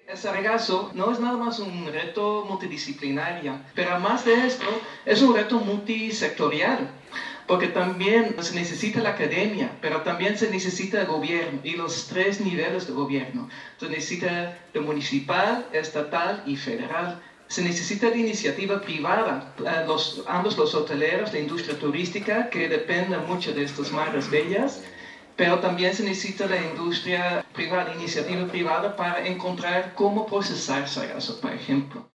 El sargazo no es nada más un reto multidisciplinario, pero además de esto es un reto multisectorial, porque también se necesita la academia, pero también se necesita el gobierno y los tres niveles de gobierno. Se necesita lo municipal, estatal y federal. Se necesita la iniciativa privada, ambos los hoteleros, la industria turística, que dependen mucho de estas mares bellas, pero también se necesita la industria privada, la iniciativa privada para encontrar cómo procesar sargazo, por ejemplo.